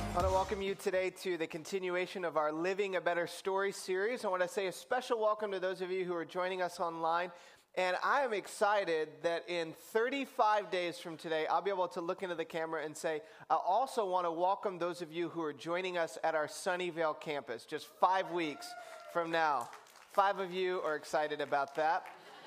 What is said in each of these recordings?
I want to welcome you today to the continuation of our Living a Better Story series. I want to say a special welcome to those of you who are joining us online. And I am excited that in 35 days from today, I'll be able to look into the camera and say, I also want to welcome those of you who are joining us at our Sunnyvale campus, just 5 weeks from now. 5 of you are excited about that.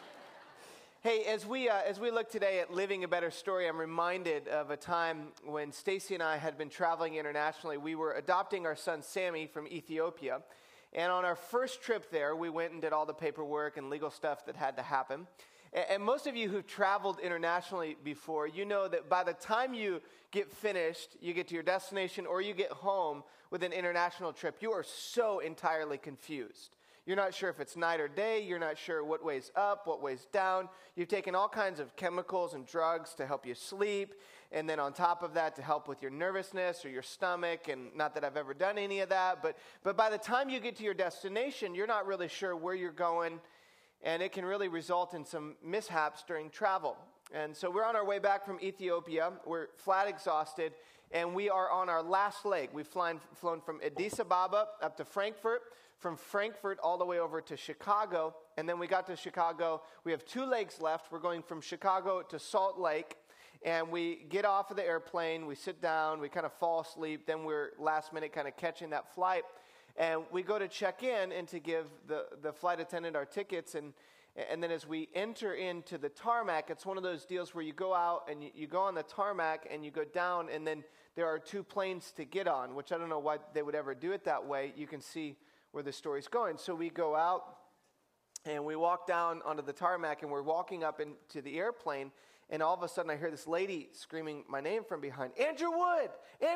Hey, as we look today at Living a Better Story, I'm reminded of a time when Stacy and I had been traveling internationally. We were adopting our son Sammy from Ethiopia, and on our first trip there, we went and did all the paperwork and legal stuff that had to happen. And most of you who've traveled internationally before, you know that by the time you get finished, you get to your destination, or you get home with an international trip, you are so entirely confused. You're not sure if it's night or day. You're not sure what way's up, what way's down. You've taken all kinds of chemicals and drugs to help you sleep. And then on top of that, to help with your nervousness or your stomach. And not that I've ever done any of that. But by the time you get to your destination, you're not really sure where you're going. And it can really result in some mishaps during travel. And so we're on our way back from Ethiopia. We're flat exhausted. And we are on our last leg. We've flown from Addis Ababa up to Frankfurt. From Frankfurt all the way over to Chicago, and then we got to Chicago. We have 2 legs left. We're going from Chicago to Salt Lake, and we get off of the airplane. We sit down. We kind of fall asleep. Then we're last minute kind of catching that flight, and we go to check in and to give the flight attendant our tickets, and then as we enter into the tarmac, it's one of those deals where you go out and you go on the tarmac and you go down, and then there are 2 planes to get on, which I don't know why they would ever do it that way. You can see where the story's going. So we go out and we walk down onto the tarmac, and we're walking up into the airplane, and all of a sudden I hear this lady screaming my name from behind. Andrew Wood,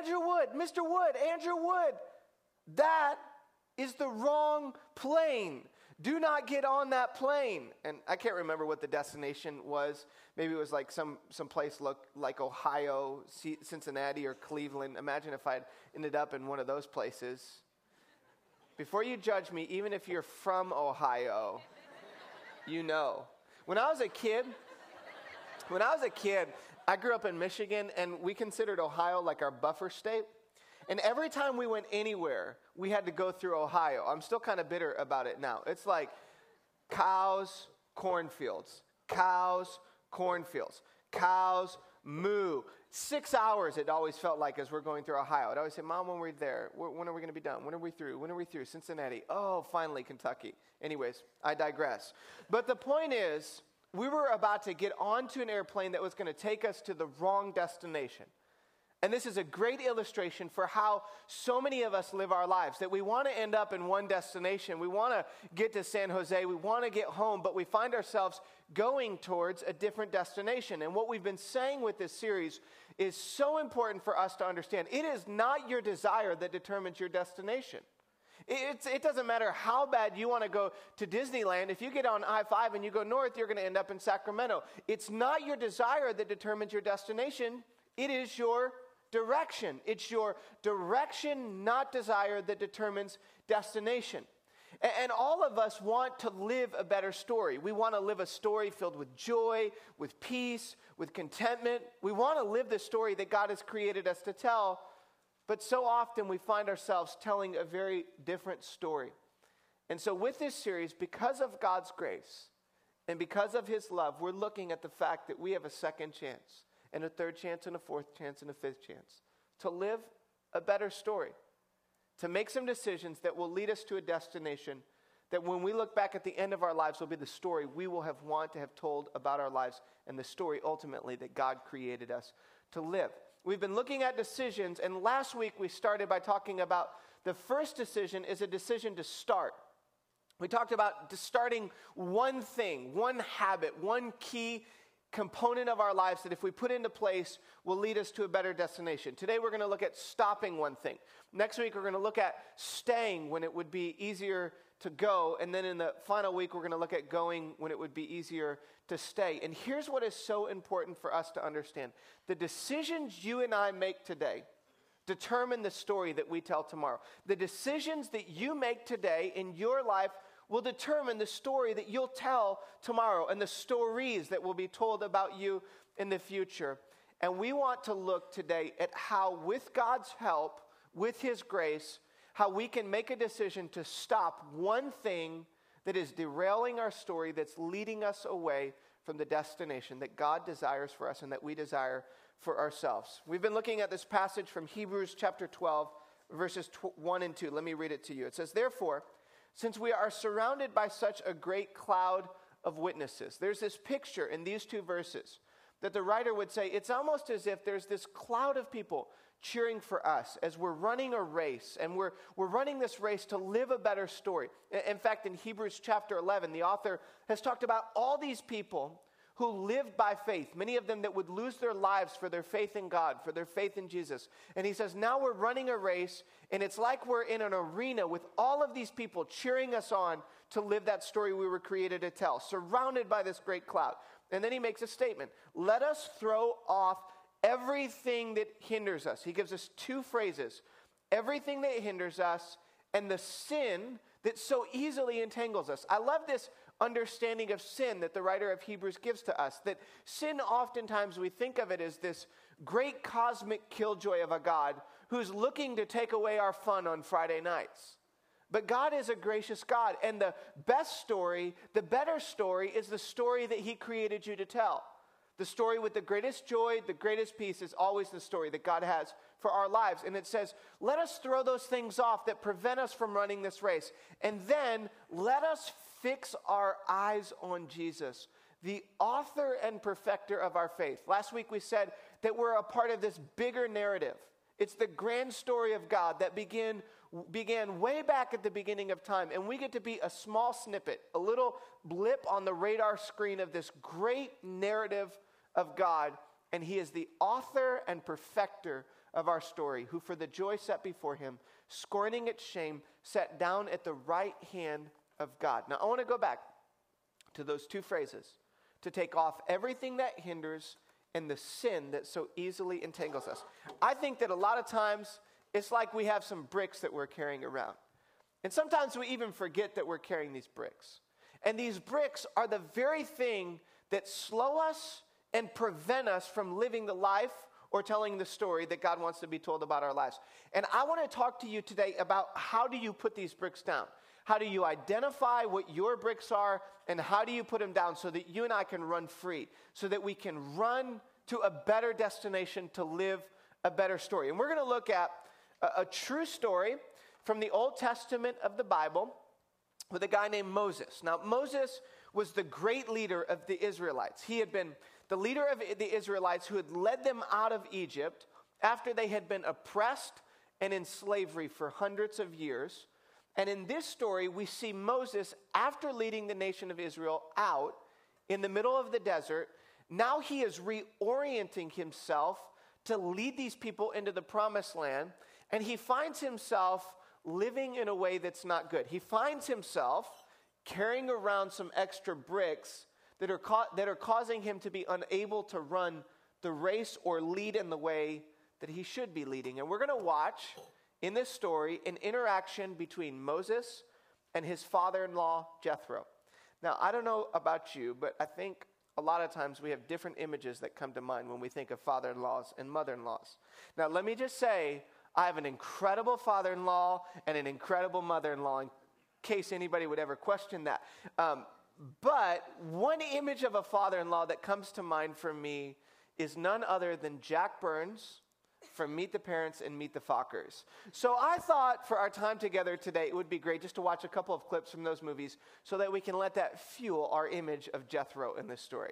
Mr. Wood, Andrew Wood. That is the wrong plane. Do not get on that plane. And I can't remember what the destination was. Maybe it was like some place like Ohio, Cincinnati, or Cleveland. Imagine if I'd ended up in one of those places. Before you judge me, even if you're from Ohio, you know. When I was a kid, I grew up in Michigan, and we considered Ohio like our buffer state. And every time we went anywhere, we had to go through Ohio. I'm still kind of bitter about it now. It's like cows, cornfields, moo. 6 hours it always felt like as we're going through Ohio. I'd always say, Mom, when are we there? When are we going to be done? When are we through? Cincinnati. Oh, finally, Kentucky. Anyways, I digress. But the point is, we were about to get onto an airplane that was going to take us to the wrong destination. And this is a great illustration for how so many of us live our lives, that we want to end up in one destination. We want to get to San Jose. We want to get home, but we find ourselves going towards a different destination. And what we've been saying with this series is so important for us to understand. It is not your desire that determines your destination. It doesn't matter how bad you want to go to Disneyland. If you get on I-5 and you go north, you're going to end up in Sacramento. It's not your desire that determines your destination. It is your direction. It's your direction, not desire, that determines destination. And all of us want to live a better story. We want to live a story filled with joy, with peace, with contentment. We want to live the story that God has created us to tell, but so often we find ourselves telling a very different story. And so with this series, because of God's grace and because of His love, we're looking at the fact that we have a second chance, and a third chance, and a fourth chance, and a fifth chance to live a better story, to make some decisions that will lead us to a destination that when we look back at the end of our lives will be the story we will have wanted to have told about our lives, and the story ultimately that God created us to live. We've been looking at decisions, and last week we started by talking about the first decision is a decision to start. We talked about starting one thing, one habit, one key component of our lives that if we put into place will lead us to a better destination. Today we're going to look at stopping one thing. Next week we're going to look at staying when it would be easier to go. And then in the final week we're going to look at going when it would be easier to stay. And here's what is so important for us to understand. The decisions you and I make today determine the story that we tell tomorrow. The decisions that you make today in your life will determine the story that you'll tell tomorrow and the stories that will be told about you in the future. And we want to look today at how, with God's help, with his grace, how we can make a decision to stop one thing that is derailing our story, that's leading us away from the destination that God desires for us and that we desire for ourselves. We've been looking at this passage from Hebrews chapter 12, verses 1 and 2. Let me read it to you. It says, "Therefore, since we are surrounded by such a great cloud of witnesses," there's this picture in these two verses that the writer would say, it's almost as if there's this cloud of people cheering for us as we're running a race, and we're running this race to live a better story. In fact, in Hebrews chapter 11, the author has talked about all these people who lived by faith, many of them that would lose their lives for their faith in God, for their faith in Jesus. And he says, now we're running a race, and it's like we're in an arena with all of these people cheering us on to live that story we were created to tell, surrounded by this great cloud. And then he makes a statement, let us throw off everything that hinders us. He gives us two phrases, everything that hinders us and the sin that so easily entangles us. I love this understanding of sin that the writer of Hebrews gives to us, that sin oftentimes we think of it as this great cosmic killjoy of a God who's looking to take away our fun on Friday nights. But God is a gracious God, and the best story, the better story, is the story that he created you to tell. The story with the greatest joy, the greatest peace is always the story that God has for our lives. And it says, let us throw those things off that prevent us from running this race. And then let us fix our eyes on Jesus, the author and perfecter of our faith. Last week we said that we're a part of this bigger narrative. It's the grand story of God that began way back at the beginning of time. And we get to be a small snippet, a little blip on the radar screen of this great narrative of God. And he is the author and perfecter of our story, who for the joy set before him, scorning its shame, sat down at the right hand of God. Now I want to go back to those two phrases, to take off everything that hinders and the sin that so easily entangles us. I think that a lot of times it's like we have some bricks that we're carrying around. And sometimes we even forget that we're carrying these bricks. And these bricks are the very thing that slow us and prevent us from living the life or telling the story that God wants to be told about our lives. And I want to talk to you today about how do you put these bricks down? How do you identify what your bricks are, and how do you put them down so that you and I can run free, so that we can run to a better destination to live a better story? And we're going to look at a true story from the Old Testament of the Bible with a guy named Moses. Now, Moses was the great leader of the Israelites. He had been the leader of the Israelites who had led them out of Egypt after they had been oppressed and in slavery for hundreds of years. And in this story, we see Moses, after leading the nation of Israel out in the middle of the desert, now he is reorienting himself to lead these people into the promised land. And he finds himself living in a way that's not good. He finds himself carrying around some extra bricks that are causing him to be unable to run the race or lead in the way that he should be leading. And we're going to watch in this story an interaction between Moses and his father-in-law, Jethro. Now, I don't know about you, but I think a lot of times we have different images that come to mind when we think of father-in-laws and mother-in-laws. Now, let me just say, I have an incredible father-in-law and an incredible mother-in-law, in case anybody would ever question that. But one image of a father-in-law that comes to mind for me is none other than Jack Burns from Meet the Parents and Meet the Fockers. So I thought for our time together today, it would be great just to watch a couple of clips from those movies so that we can let that fuel our image of Jethro in this story.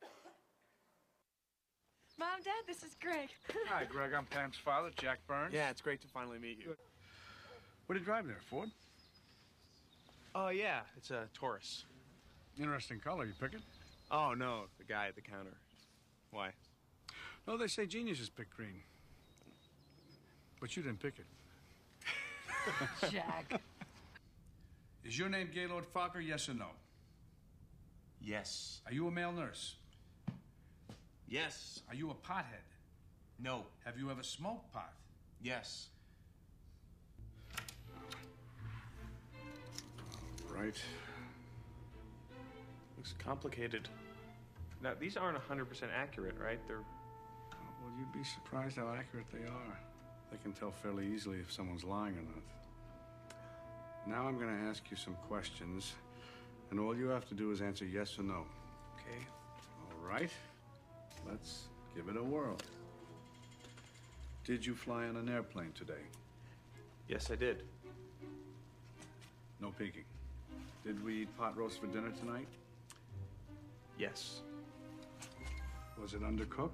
Mom, Dad, this is Greg. Hi, Greg. I'm Pam's father, Jack Burns. Yeah, it's great to finally meet you. What are you driving there, Ford? Oh, yeah, it's a Taurus. Interesting color. You pick it? Oh, no, the guy at the counter. Why? No, they say geniuses pick green. But you didn't pick it. Jack. Is your name Gaylord Fokker, yes or no? Yes. Are you a male nurse? Yes. Are you a pothead? No. Have you ever smoked pot? Yes. Right. Looks complicated. Now, these aren't 100% accurate, right? They're... Well, you'd be surprised how accurate they are. They can tell fairly easily if someone's lying or not. Now I'm going to ask you some questions, and all you have to do is answer yes or no. Okay. All right? Let's give it a whirl. Did you fly on an airplane today? Yes, I did. No peeking. Did we eat pot roast for dinner tonight? Yes. Was it undercooked?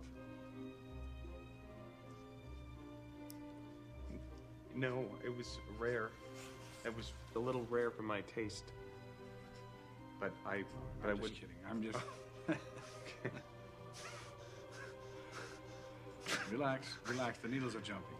No, it was rare. It was a little rare for my taste. But I I'm would. just kidding. I'm just... Relax, relax. The needles are jumping.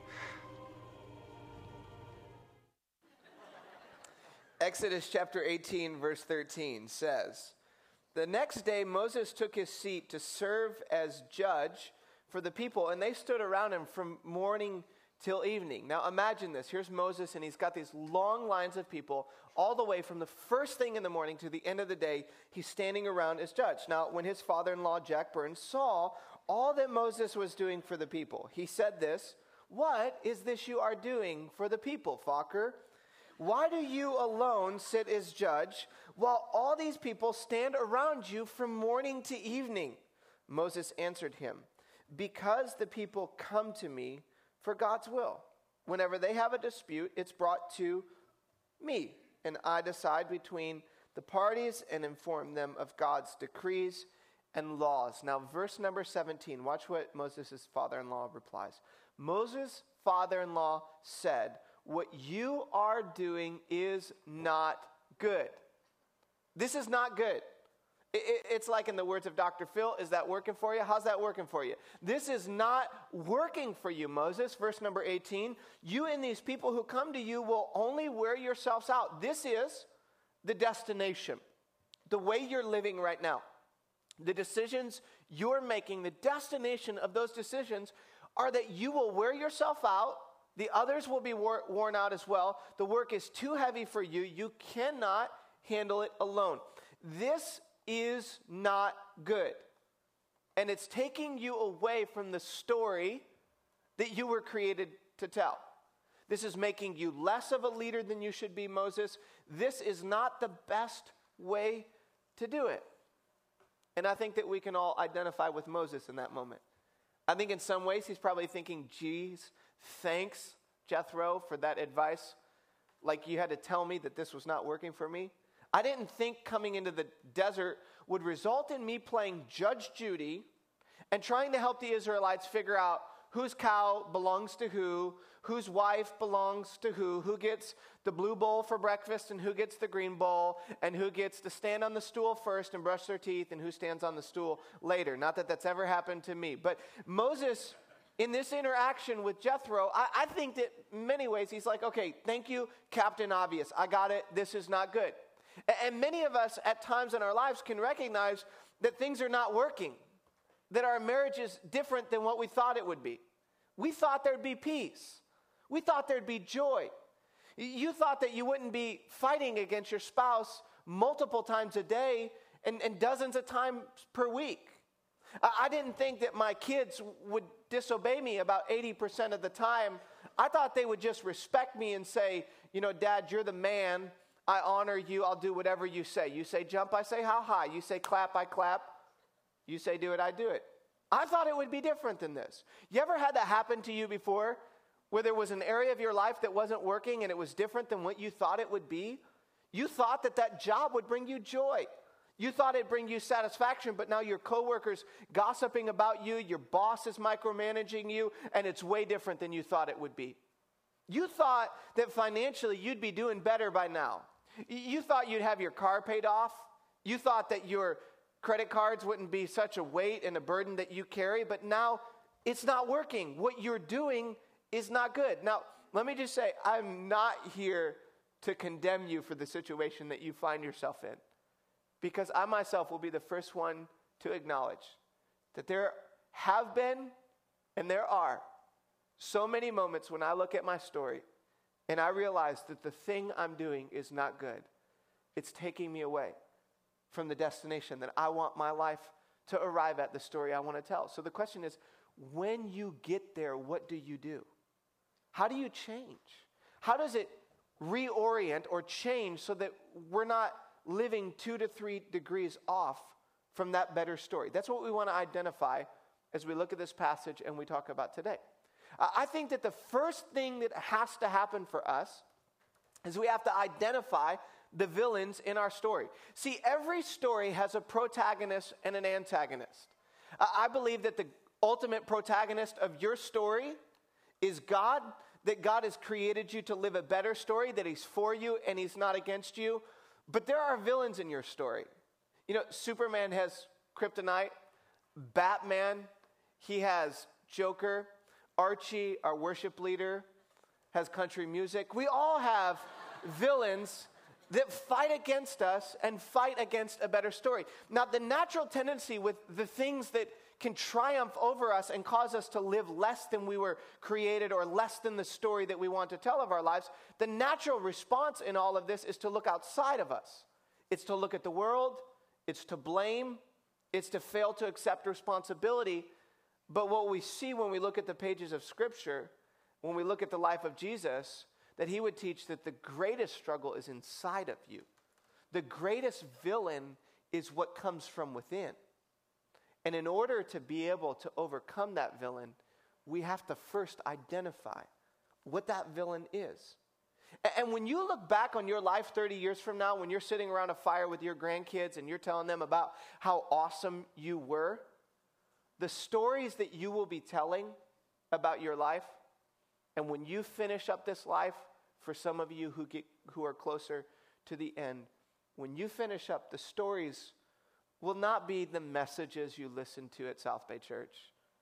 Exodus chapter 18, verse 13 says, "The next day Moses took his seat to serve as judge for the people, and they stood around him from morning till evening." Now imagine this. Here's Moses, and he's got these long lines of people all the way from the first thing in the morning to the end of the day. He's standing around as judge. Now, when his father-in-law, Jack Burns, saw all that Moses was doing for the people, he said this, "What is this you are doing for the people, Fokker? Why do you alone sit as judge while all these people stand around you from morning to evening?" Moses answered him, "Because the people come to me for God's will. Whenever they have a dispute, it's brought to me, and I decide between the parties and inform them of God's decrees and laws." Now, verse number 17, watch what Moses' father-in-law replies. Moses' father-in-law said, "What you are doing is not good." This is not good. It's like in the words of Dr. Phil, is that working for you? How's that working for you? This is not working for you, Moses. Verse number 18, "You and these people who come to you will only wear yourselves out." This is the destination, the way you're living right now. The decisions you're making, the destination of those decisions are that you will wear yourself out. The others will be worn out as well. The work is too heavy for you. You cannot handle it alone. This is not good. And it's taking you away from the story that you were created to tell. This is making you less of a leader than you should be, Moses. This is not the best way to do it. And I think that we can all identify with Moses in that moment. I think in some ways he's probably thinking, geez, thanks, Jethro, for that advice. Like you had to tell me that this was not working for me. I didn't think coming into the desert would result in me playing Judge Judy and trying to help the Israelites figure out whose cow belongs to whose wife belongs to who gets the blue bowl for breakfast and who gets the green bowl, and who gets to stand on the stool first and brush their teeth and who stands on the stool later. Not that that's ever happened to me. But Moses, in this interaction with Jethro, I think that in many ways he's like, okay, thank you, Captain Obvious. I got it. This is not good. And many of us at times in our lives can recognize that things are not working, that our marriage is different than what we thought it would be. We thought there'd be peace. We thought there'd be joy. You thought that you wouldn't be fighting against your spouse multiple times a day and dozens of times per week. I didn't think that my kids would disobey me about 80% of the time. I thought they would just respect me and say, you know, Dad, you're the man. I honor you. I'll do whatever you say. You say jump, I say how high. You say clap, I clap. You say do it, I do it. I thought it would be different than this. You ever had that happen to you before, where there was an area of your life that wasn't working and it was different than what you thought it would be? You thought that that job would bring you joy. You thought it'd bring you satisfaction, but now your coworkers gossiping about you, your boss is micromanaging you, and it's way different than you thought it would be. You thought that financially you'd be doing better by now. You thought you'd have your car paid off. You thought that your credit cards wouldn't be such a weight and a burden that you carry, but now it's not working. What you're doing is not good. Now, let me just say, I'm not here to condemn you for the situation that you find yourself in, because I myself will be the first one to acknowledge that there have been and there are so many moments when I look at my story and I realize that the thing I'm doing is not good. It's taking me away from the destination that I want my life to arrive at, the story I want to tell. So the question is, when you get there, what do you do? How do you change? How does it reorient or change so that we're not living 2 to 3 degrees off from that better story? That's what we want to identify as we look at this passage and we talk about today. I think that the first thing that has to happen for us is we have to identify the villains in our story. See, every story has a protagonist and an antagonist. I believe that the ultimate protagonist of your story is God, that God has created you to live a better story, that he's for you and he's not against you. But there are villains in your story. You know, Superman has kryptonite. Batman, he has Joker. Archie, our worship leader, has country music. We all have villains that fight against us and fight against a better story. Now, the natural tendency with the things that can triumph over us and cause us to live less than we were created or less than the story that we want to tell of our lives, the natural response in all of this is to look outside of us. It's to look at the world, it's to blame, it's to fail to accept responsibility. But what we see when we look at the pages of Scripture, when we look at the life of Jesus, that he would teach that the greatest struggle is inside of you. The greatest villain is what comes from within. And in order to be able to overcome that villain, we have to first identify what that villain is. And when you look back on your life 30 years from now, when you're sitting around a fire with your grandkids and you're telling them about how awesome you were, the stories that you will be telling about your life, and when you finish up this life, for some of you who are closer to the end, when you finish up, the stories will not be the messages you listen to at South Bay Church.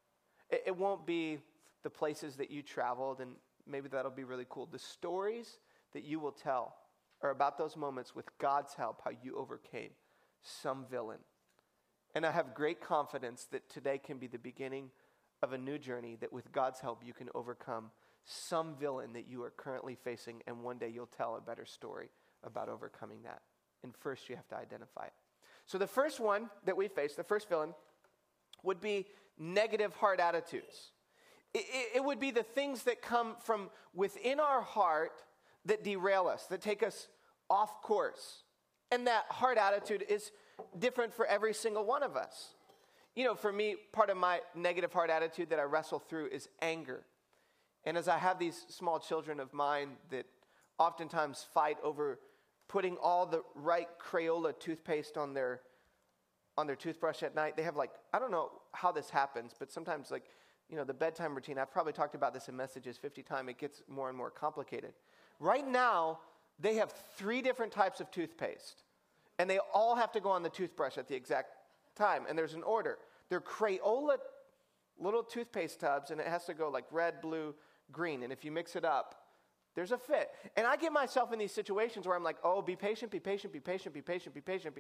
It won't be the places that you traveled, and maybe that'll be really cool. The stories that you will tell are about those moments with God's help, how you overcame some villain. And I have great confidence that today can be the beginning of a new journey, that with God's help you can overcome some villain that you are currently facing, and one day you'll tell a better story about overcoming that. And first you have to identify it. So the first one that we face, the first villain, would be negative heart attitudes. It would be the things that come from within our heart that derail us, that take us off course. And that heart attitude is different for every single one of us. You know, for me, part of my negative heart attitude that I wrestle through is anger. And as I have these small children of mine that oftentimes fight over putting all the right Crayola toothpaste on their toothbrush at night, they have I don't know how this happens, but sometimes the bedtime routine, I've probably talked about this in messages 50 times, it gets more and more complicated. Right now, they have 3 different types of toothpaste, and they all have to go on the toothbrush at the exact time, and there's an order. They're Crayola little toothpaste tubs, and it has to go red, blue, green, and if you mix it up, there's a fit. And I get myself in these situations where I'm like, oh, be patient, be patient, be patient, be patient, be patient.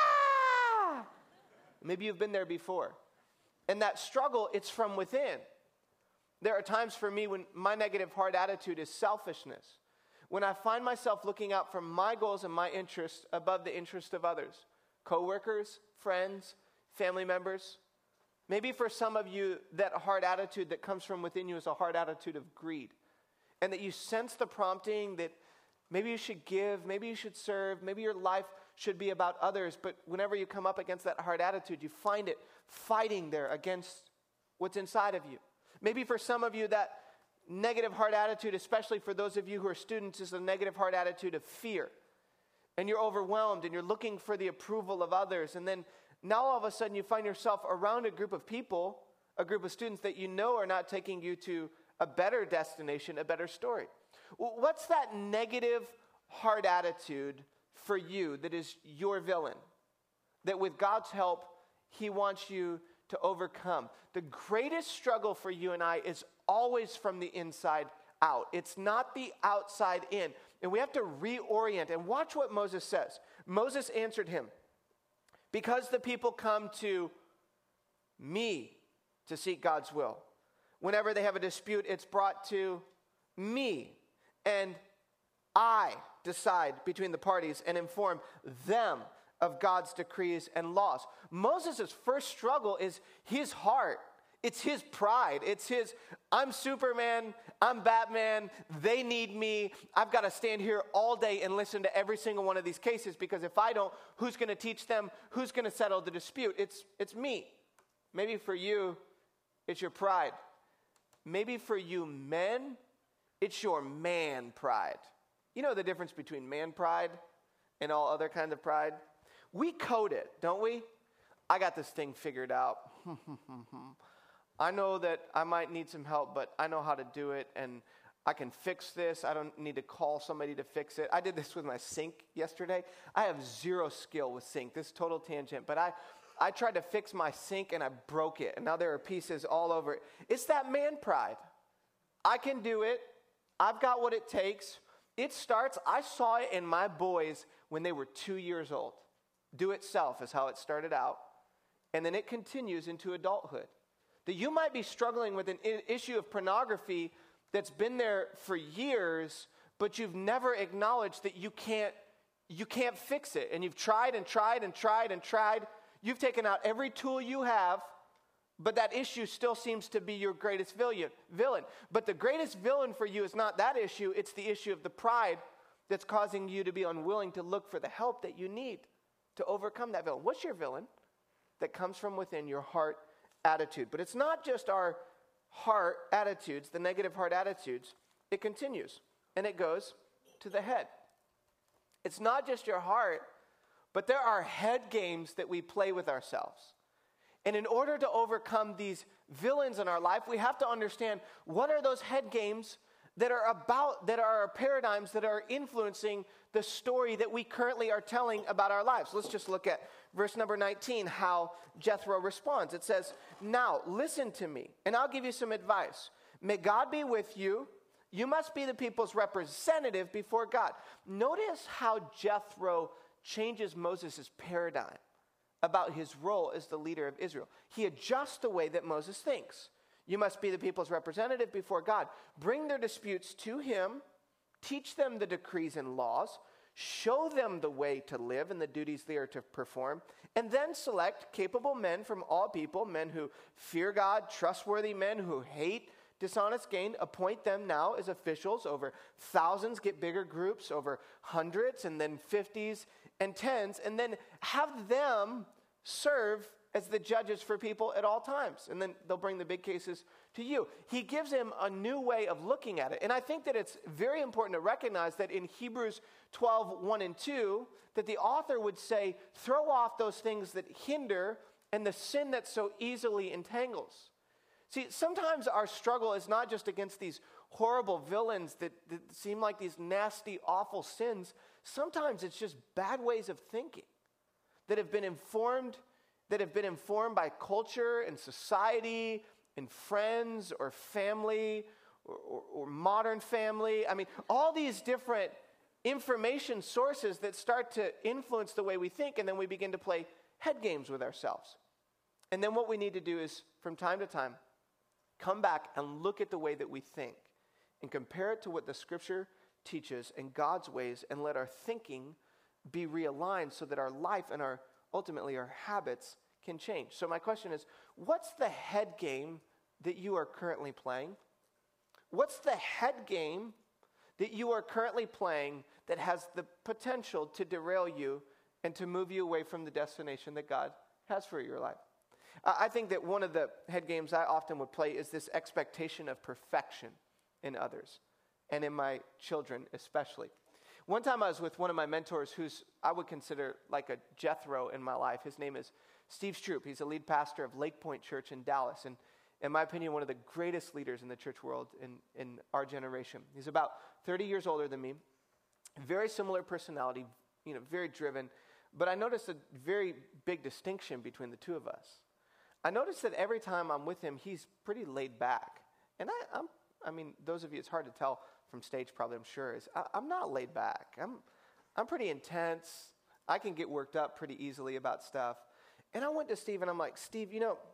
Ah! Maybe you've been there before. And that struggle, it's from within. There are times for me when my negative heart attitude is selfishness. When I find myself looking out for my goals and my interests above the interest of others. Coworkers, friends, family members. Maybe for some of you, that heart attitude that comes from within you is a heart attitude of greed. And that you sense the prompting that maybe you should give, maybe you should serve, maybe your life should be about others. But whenever you come up against that heart attitude, you find it fighting there against what's inside of you. Maybe for some of you, that negative heart attitude, especially for those of you who are students, is a negative heart attitude of fear. And you're overwhelmed and you're looking for the approval of others. And then now all of a sudden you find yourself around a group of people, a group of students that you know are not taking you to a better destination, a better story. What's that negative heart attitude for you that is your villain? That with God's help, he wants you to overcome. The greatest struggle for you and I is always from the inside out. It's not the outside in. And we have to reorient. And watch what Moses says. Moses answered him, because the people come to me to seek God's will. Whenever they have a dispute, it's brought to me. And I decide between the parties and inform them of God's decrees and laws. Moses' first struggle is his heart. It's his pride. It's his, I'm Superman, I'm Batman, they need me. I've got to stand here all day and listen to every single one of these cases because if I don't, who's going to teach them? Who's going to settle the dispute? It's me. Maybe for you, it's your pride. Maybe for you men, it's your man pride. You know the difference between man pride and all other kinds of pride? We code it, don't we? I got this thing figured out. I know that I might need some help, but I know how to do it, and I can fix this. I don't need to call somebody to fix it. I did this with my sink yesterday. I have zero skill with sink. This is total tangent, but I tried to fix my sink, and I broke it, and now there are pieces all over it. It's that man pride. I can do it. I've got what it takes. It starts, I saw it in my boys when they were 2 years old. Do it self is how it started out, and then it continues into adulthood. That you might be struggling with an issue of pornography that's been there for years, but you've never acknowledged that you can't fix it. And you've tried and tried and tried and tried. You've taken out every tool you have, but that issue still seems to be your greatest villain. But the greatest villain for you is not that issue, it's the issue of the pride that's causing you to be unwilling to look for the help that you need to overcome that villain. What's your villain? That comes from within your heart attitude. But it's not just our heart attitudes, the negative heart attitudes. It continues, and it goes to the head. It's not just your heart, but there are head games that we play with ourselves. And in order to overcome these villains in our life, we have to understand what are those head games that are paradigms that are influencing the story that we currently are telling about our lives. Let's just look at verse number 19, how Jethro responds. It says, now listen to me, and I'll give you some advice. May God be with you. You must be the people's representative before God. Notice how Jethro changes Moses' paradigm about his role as the leader of Israel. He adjusts the way that Moses thinks. You must be the people's representative before God. Bring their disputes to him. Teach them the decrees and laws. Show them the way to live and the duties they are to perform. And then select capable men from all people, men who fear God, trustworthy men who hate dishonest gain. Appoint them now as officials over thousands, get bigger groups over hundreds, and then 50s and 10s. And then have them serve as the judges for people at all times. And then they'll bring the big cases to you. He gives him a new way of looking at it. And I think that it's very important to recognize that in Hebrews 12, 1 and 2, that the author would say, throw off those things that hinder and the sin that so easily entangles. See, sometimes our struggle is not just against these horrible villains that seem like these nasty, awful sins. Sometimes it's just bad ways of thinking that have been informed by culture and society and friends or family or modern family. I mean, all these different information sources that start to influence the way we think, and then we begin to play head games with ourselves. And then what we need to do is, from time to time, come back and look at the way that we think and compare it to what the Scripture teaches and God's ways, and let our thinking be realigned so that our life and ultimately our habits can change. So my question is, what's the head game that you are currently playing? What's the head game that you are currently playing that has the potential to derail you and to move you away from the destination that God has for your life? I think that one of the head games I often would play is this expectation of perfection in others and in my children especially. One time I was with one of my mentors who's I would consider like a Jethro in my life. His name is Steve Stroop. He's a lead pastor of Lake Point Church in Dallas, and in my opinion, one of the greatest leaders in the church world in our generation. He's about 30 years older than me, very similar personality, very driven, but I noticed a very big distinction between the two of us. I noticed that every time I'm with him, he's pretty laid back, and I mean, those of you, it's hard to tell from stage probably, I'm sure, is I'm not laid back. I'm pretty intense. I can get worked up pretty easily about stuff. And I went to Steve and I'm like, Steve,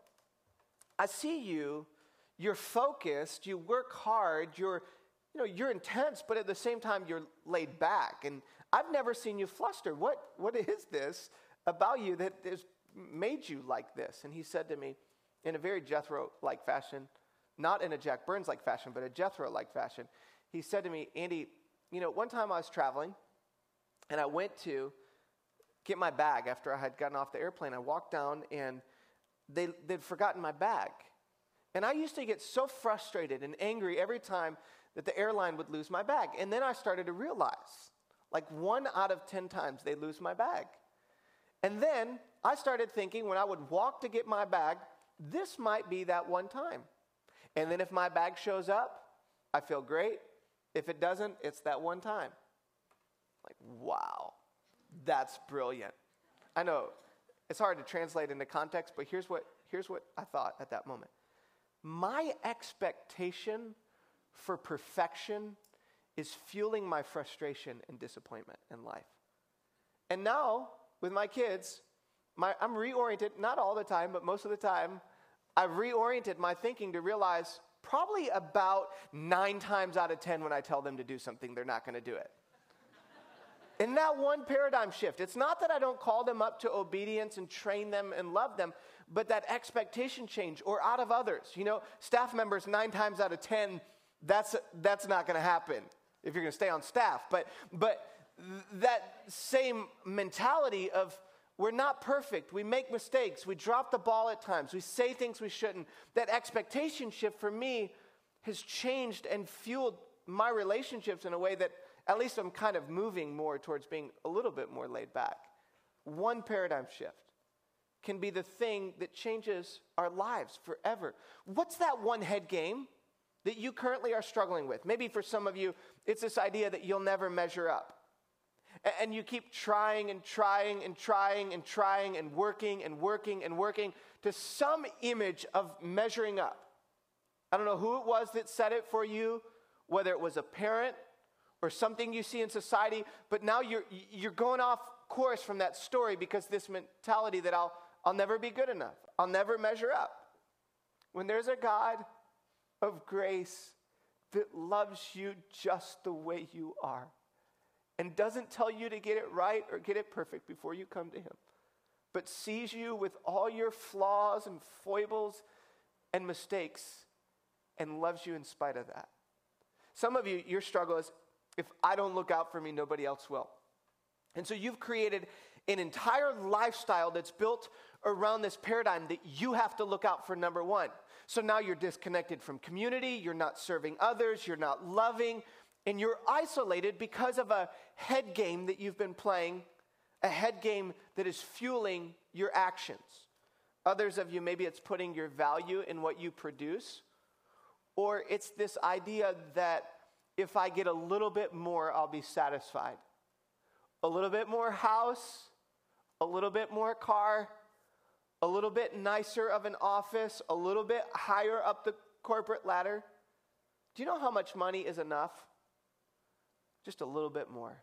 I see you're focused, you work hard, you're intense, but at the same time you're laid back. And I've never seen you flustered. What is this about you that has made you like this? And he said to me, in a very Jethro-like fashion, not in a Jack Burns-like fashion, but a Jethro-like fashion. He said to me, Andy, one time I was traveling, and I went to get my bag after I had gotten off the airplane. I walked down, and they'd forgotten my bag. And I used to get so frustrated and angry every time that the airline would lose my bag. And then I started to realize, like 1 out of 10 times they lose my bag. And then I started thinking when I would walk to get my bag, this might be that one time. And then if my bag shows up, I feel great. If it doesn't, it's that one time. Like, wow, that's brilliant. I know it's hard to translate into context, but here's what I thought at that moment. My expectation for perfection is fueling my frustration and disappointment in life. And now, with my kids, I'm reoriented, not all the time, but most of the time, I've reoriented my thinking to realize probably about 9 times out of 10 when I tell them to do something, they're not going to do it. In that one paradigm shift, it's not that I don't call them up to obedience and train them and love them, but that expectation change, or out of others. Staff members 9 times out of 10, that's not going to happen if you're going to stay on staff. But that same mentality of we're not perfect, we make mistakes, we drop the ball at times, we say things we shouldn't. That expectation shift for me has changed and fueled my relationships in a way that at least I'm kind of moving more towards being a little bit more laid back. One paradigm shift can be the thing that changes our lives forever. What's that one head game that you currently are struggling with? Maybe for some of you, it's this idea that you'll never measure up. And you keep trying and trying and trying and trying and working and working and working to some image of measuring up. I don't know who it was that said it for you, whether it was a parent or something you see in society, but now you're going off course from that story because this mentality that I'll never be good enough. I'll never measure up. When there's a God of grace that loves you just the way you are and doesn't tell you to get it right or get it perfect before you come to him, but sees you with all your flaws and foibles and mistakes and loves you in spite of that. Some of you, your struggle is, if I don't look out for me, nobody else will. And so you've created an entire lifestyle that's built around this paradigm that you have to look out for number one. So now you're disconnected from community, you're not serving others, you're not loving, and you're isolated because of a head game that you've been playing, a head game that is fueling your actions. Others of you, maybe it's putting your value in what you produce, or it's this idea that if I get a little bit more, I'll be satisfied. A little bit more house, a little bit more car, a little bit nicer of an office, a little bit higher up the corporate ladder. Do you know how much money is enough? Just a little bit more.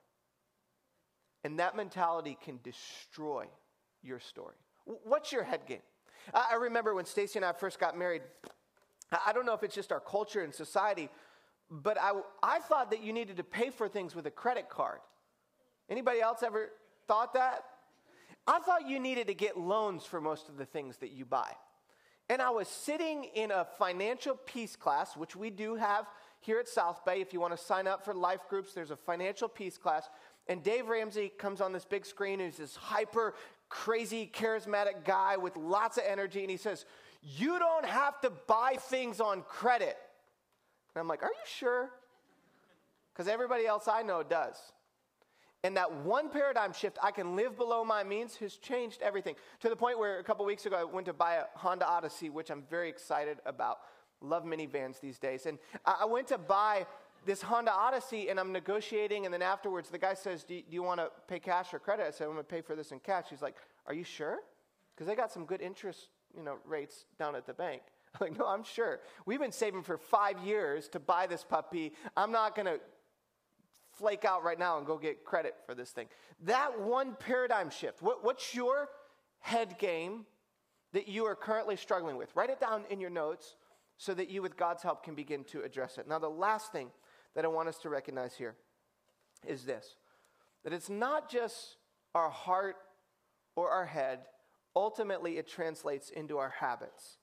And that mentality can destroy your story. What's your head game? I remember when Stacy and I first got married, I don't know if it's just our culture and society, but I thought that you needed to pay for things with a credit card. Anybody else ever thought that? I thought you needed to get loans for most of the things that you buy. And I was sitting in a financial peace class, which we do have here at South Bay. If you want to sign up for life groups, there's a financial peace class. And Dave Ramsey comes on this big screen, and he's this hyper, crazy, charismatic guy with lots of energy. And he says, you don't have to buy things on credit. And I'm like, are you sure? Because everybody else I know does. And that one paradigm shift, I can live below my means, has changed everything. To the point where a couple weeks ago, I went to buy a Honda Odyssey, which I'm very excited about. Love minivans these days. And I went to buy this Honda Odyssey, and I'm negotiating, and then afterwards, the guy says, do you want to pay cash or credit? I said, I'm going to pay for this in cash. He's like, are you sure? Because they got some good interest rates down at the bank. I'm like, no, I'm sure. We've been saving for 5 years to buy this puppy. I'm not going to flake out right now and go get credit for this thing. That one paradigm shift. What's your head game that you are currently struggling with? Write it down in your notes so that you, with God's help, can begin to address it. Now, the last thing that I want us to recognize here is this, that it's not just our heart or our head. Ultimately, it translates into our habits.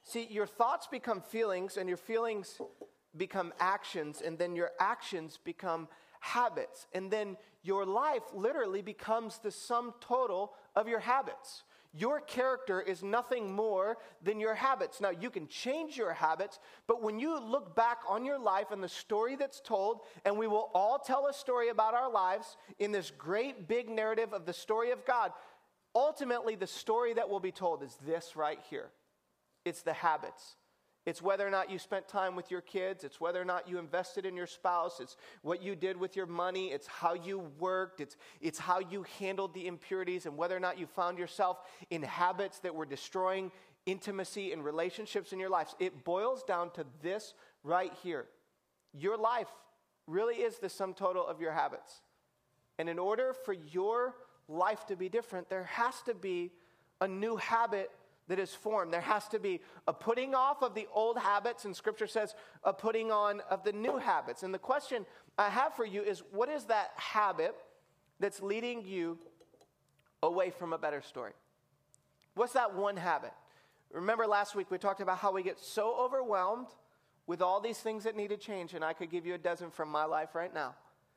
See, your thoughts become feelings, and your feelings become actions, and then your actions become habits. And then your life literally becomes the sum total of your habits. Your character is nothing more than your habits. Now, you can change your habits, but when you look back on your life and the story that's told, and we will all tell a story about our lives in this great big narrative of the story of God, ultimately the story that will be told is this right here. It's the habits. It's whether or not you spent time with your kids. It's whether or not you invested in your spouse. It's what you did with your money. It's how you worked. It's how you handled the impurities, and whether or not you found yourself in habits that were destroying intimacy and relationships in your lives. It boils down to this right here. Your life really is the sum total of your habits. And in order for your life to be different, there has to be a new habit that is formed. There has to be a putting off of the old habits, and Scripture says a putting on of the new habits. And the question I have for you is, what is that habit that's leading you away from a better story? What's that one habit? Remember last week we talked about how we get so overwhelmed with all these things that need to change, and I could give you a dozen from my life right now.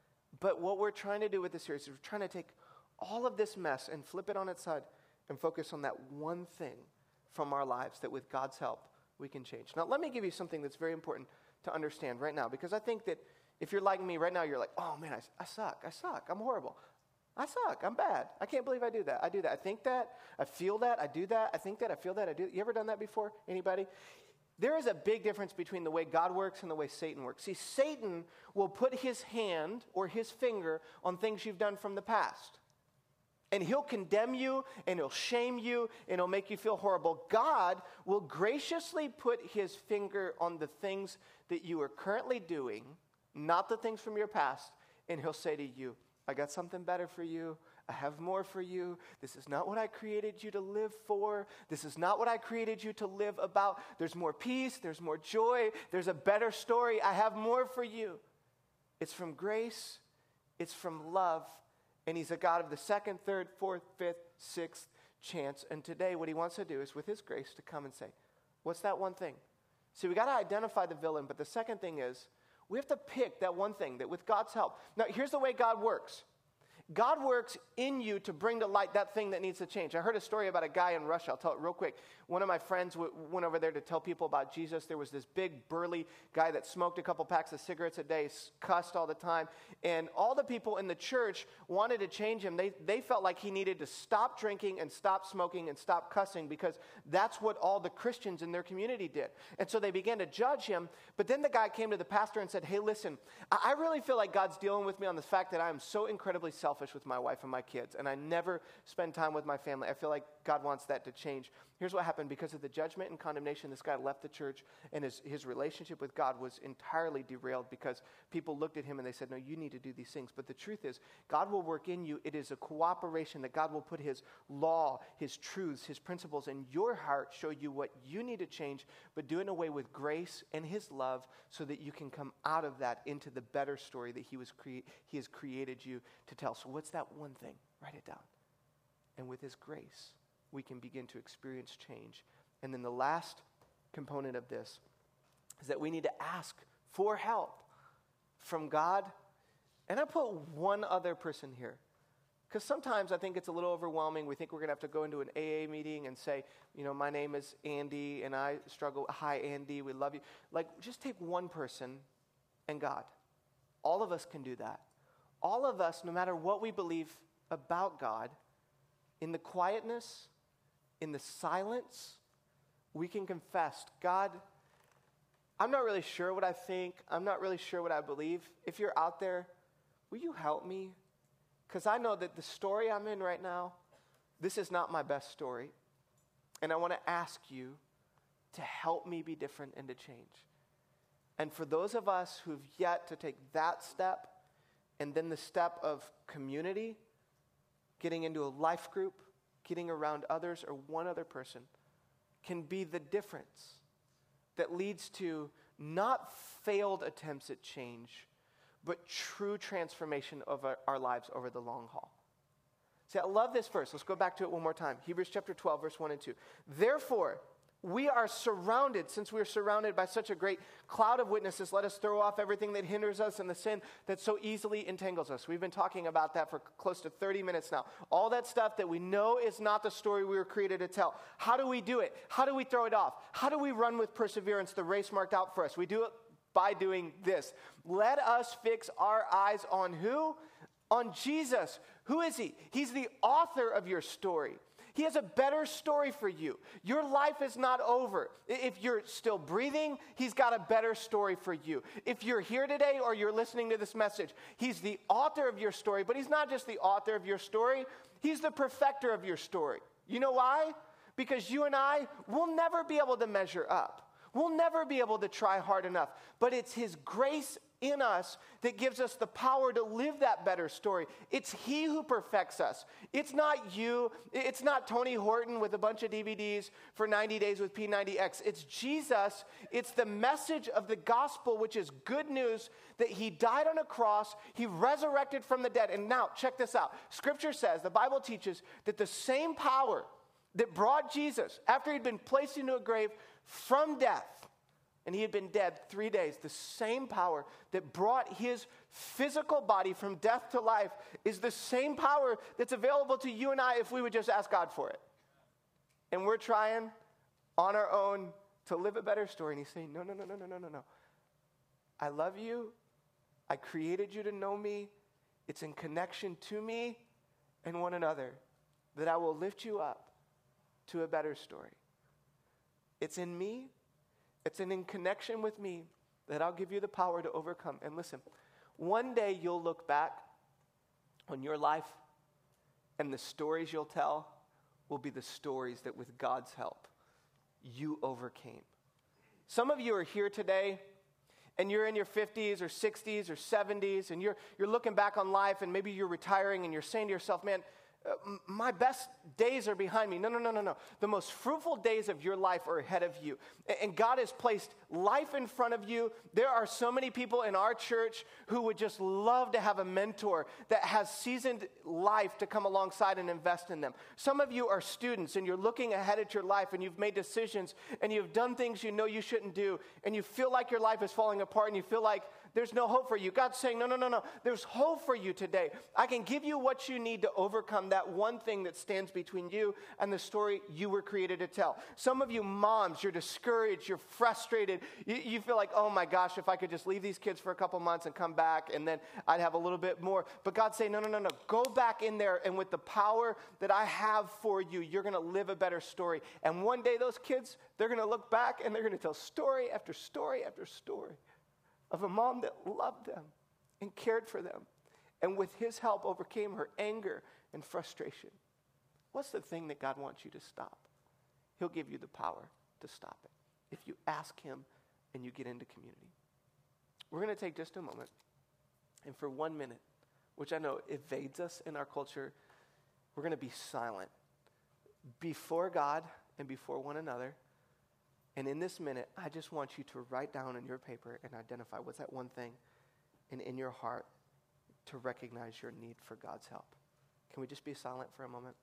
But what we're trying to do with this series is we're trying to take all of this mess and flip it on its side and focus on that one thing from our lives that with God's help we can change. Now let me give you something that's very important to understand right now, because I think that if you're like me right now, you're like, oh man, I suck, I'm horrible, I suck, I'm bad, I can't believe I do that, I think that, I feel that, I do that, I think that, I feel that, I do that. You ever done that before? Anybody? There is a big difference between the way God works and the way Satan works. See, Satan will put his hand or his finger on things you've done from the past. And he'll condemn you, and he'll shame you, and he'll make you feel horrible. God will graciously put his finger on the things that you are currently doing, not the things from your past, and he'll say to you, I got something better for you. I have more for you. This is not what I created you to live for. This is not what I created you to live about. There's more peace. There's more joy. There's a better story. I have more for you. It's from grace. It's from love. And he's a God of the second, third, fourth, fifth, sixth chance. And today what he wants to do is with his grace to come and say, what's that one thing? See, we got to identify the villain, but the second thing is we have to pick that one thing that with God's help. Now, here's the way God works. God works in you to bring to light that thing that needs to change. I heard a story about a guy in Russia. I'll tell it real quick. One of my friends went over there to tell people about Jesus. There was this big, burly guy that smoked a couple packs of cigarettes a day, cussed all the time. And all the people in the church wanted to change him. They felt like he needed to stop drinking and stop smoking and stop cussing, because that's what all the Christians in their community did. And so they began to judge him. But then the guy came to the pastor and said, hey, listen, I really feel like God's dealing with me on the fact that I am so incredibly selfish with my wife and my kids, and I never spend time with my family. I feel like God wants that to change. Here's what happened. Because of the judgment and condemnation, this guy left the church, and his relationship with God was entirely derailed because people looked at him and they said, no, you need to do these things. But the truth is, God will work in you. It is a cooperation that God will put his law, his truths, his principles in your heart, show you what you need to change, but do it in a way with grace and his love so that you can come out of that into the better story that he has created you to tell. So what's that one thing? Write it down. And with his grace, we can begin to experience change. And then the last component of this is that we need to ask for help from God. And I put one other person here, because sometimes I think it's a little overwhelming. We think we're going to have to go into an AA meeting and say, you know, my name is Andy and I struggle. Hi, Andy, we love you. Like, just take one person and God. All of us can do that. All of us, no matter what we believe about God, in the quietness, in the silence, we can confess, God, I'm not really sure what I think. I'm not really sure what I believe. If you're out there, will you help me? Because I know that the story I'm in right now, this is not my best story. And I want to ask you to help me be different and to change. And for those of us who've yet to take that step, and then the step of community, getting into a life group, getting around others or one other person, can be the difference that leads to not failed attempts at change, but true transformation of our lives over the long haul. See, I love this verse. Let's go back to it one more time. Hebrews chapter 12, verse 1 and 2. Therefore, we are surrounded, since we're surrounded by such a great cloud of witnesses, let us throw off everything that hinders us and the sin that so easily entangles us. We've been talking about that for close to 30 minutes now. All that stuff that we know is not the story we were created to tell. How do we do it? How do we throw it off? How do we run with perseverance the race marked out for us? We do it by doing this. Let us fix our eyes on who? On Jesus. Who is he? He's the author of your story. He has a better story for you. Your life is not over. If you're still breathing, he's got a better story for you. If you're here today or you're listening to this message, he's the author of your story, but he's not just the author of your story, he's the perfecter of your story. You know why? Because you and I will never be able to measure up. We'll never be able to try hard enough, but it's his grace in us that gives us the power to live that better story. It's he who perfects us. It's not you. It's not Tony Horton with a bunch of DVDs for 90 days with P90X. It's Jesus. It's the message of the gospel, which is good news that he died on a cross, he resurrected from the dead. And now, check this out. Scripture says, the Bible teaches that the same power that brought Jesus, after he'd been placed into a grave from death, and he had been dead 3 days, the same power that brought his physical body from death to life is the same power that's available to you and I if we would just ask God for it. And we're trying on our own to live a better story. And he's saying, no. I love you. I created you to know me. It's in connection to me and one another that I will lift you up to a better story. It's in me. It's in connection with me that I'll give you the power to overcome. And listen, one day you'll look back on your life and the stories you'll tell will be the stories that with God's help you overcame. Some of you are here today and you're in your 50s or 60s or 70s and you're looking back on life and maybe you're retiring and you're saying to yourself, man, my best days are behind me. No. The most fruitful days of your life are ahead of you. And God has placed life in front of you. There are so many people in our church who would just love to have a mentor that has seasoned life to come alongside and invest in them. Some of you are students and you're looking ahead at your life and you've made decisions and you've done things you know you shouldn't do and you feel like your life is falling apart and you feel like there's no hope for you. God's saying, no. There's hope for you today. I can give you what you need to overcome that one thing that stands between you and the story you were created to tell. Some of you moms, you're discouraged, you're frustrated. You feel like, oh my gosh, if I could just leave these kids for a couple months and come back and then I'd have a little bit more. But God's saying, no. Go back in there and with the power that I have for you, you're going to live a better story. And one day those kids, they're going to look back and they're going to tell story after story after story of a mom that loved them and cared for them and with his help overcame her anger and frustration. What's the thing that God wants you to stop? He'll give you the power to stop it if you ask him and you get into community. We're going to take just a moment and for 1 minute, which I know evades us in our culture, we're going to be silent before God and before one another. And in this minute, I just want you to write down in your paper and identify what's that one thing and in your heart to recognize your need for God's help. Can we just be silent for a moment?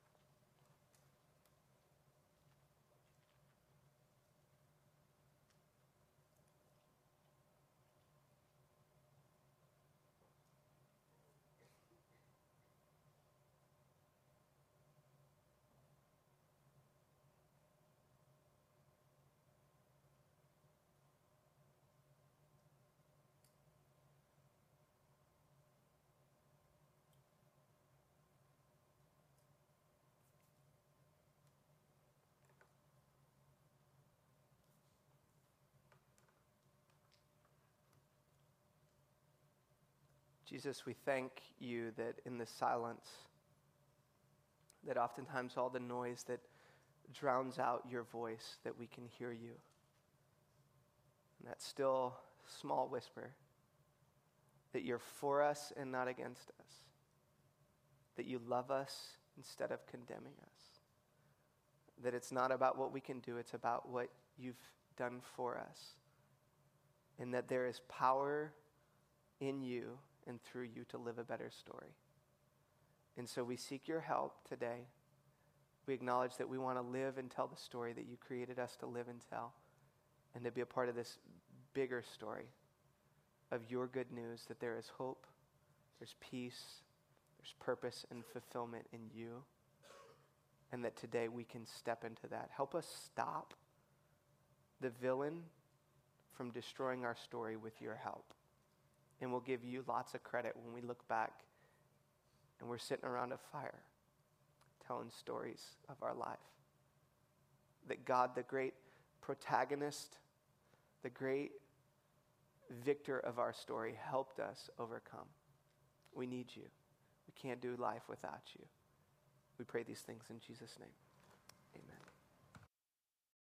Jesus, we thank you that in the silence, that oftentimes all the noise that drowns out your voice, that we can hear you. And that still small whisper, that you're for us and not against us, that you love us instead of condemning us, that it's not about what we can do, it's about what you've done for us, and that there is power in you and through you to live a better story. And so we seek your help today. We acknowledge that we want to live and tell the story that you created us to live and tell, and to be a part of this bigger story of your good news, that there is hope, there's peace, there's purpose and fulfillment in you, and that today we can step into that. Help us stop the villain from destroying our story with your help. And we'll give you lots of credit when we look back and we're sitting around a fire telling stories of our life. That God, the great protagonist, the great victor of our story, helped us overcome. We need you. We can't do life without you. We pray these things in Jesus' name.